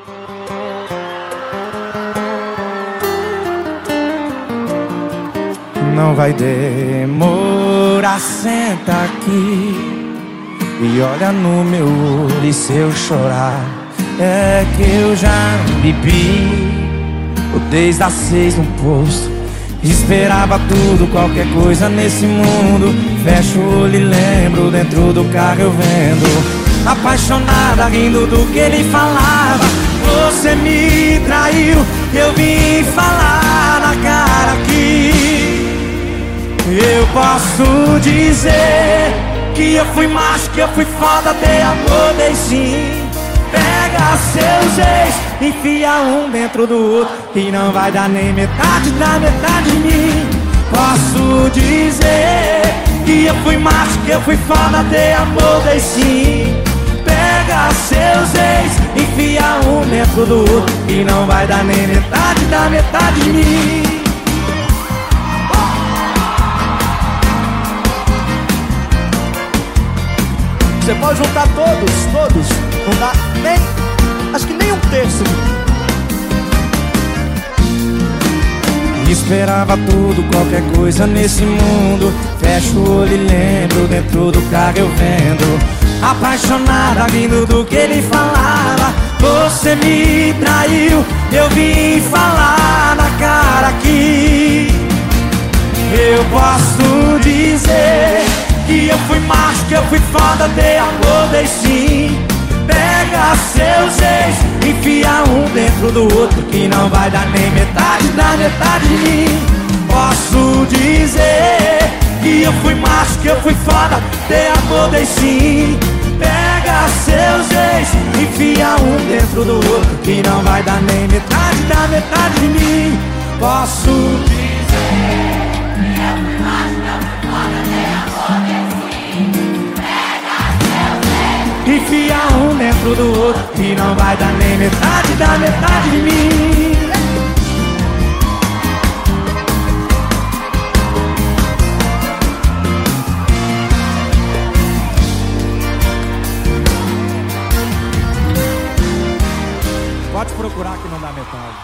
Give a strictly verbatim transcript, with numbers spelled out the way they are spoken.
Não vai demorar, senta aqui e olha no meu olho. E se eu chorar, é que eu já bebi desde as seis no posto. Esperava tudo, qualquer coisa nesse mundo. Fecho o olho e lembro, dentro do carro eu vendo, apaixonada, rindo do que ele falava. Você me traiu, eu vim falar na cara aqui. Eu posso dizer que eu fui macho, que eu fui foda, dei amor, dei sim. Pega seus ex, enfia um dentro do outro, e não vai dar nem metade da metade de mim. Posso dizer que eu fui macho, que eu fui foda, dei amor, dei sim. Pega seus ex, enfia um dentro do outro, e não vai dar nem metade da metade de mim. Você pode juntar todos, todos, não dá nem, acho que nem um terço. Esperava tudo, qualquer coisa nesse mundo. Fecho o olho e lembro, dentro do carro eu vendo, apaixonada, rindo do que ele falava. Você me traiu, eu vim falar na cara aqui. Eu posso dizer que eu fui macho, que eu fui foda, dei amor, dei sim. Pega seus ex, enfia um dentro do outro, que não vai dar nem metade da metade de mim. Posso dizer que eu fui macho, que eu fui foda, dei amor, dei sim. Pega seus ex, enfia um dentro do outro, que não vai dar nem metade da metade de mim. Posso dizer que eu fui macho, que eu fui foda, dei amor, dei sim. Pega seus ex, enfia um dentro do outro, que não vai dar nem metade da metade de mim. Pode procurar que não dá metade.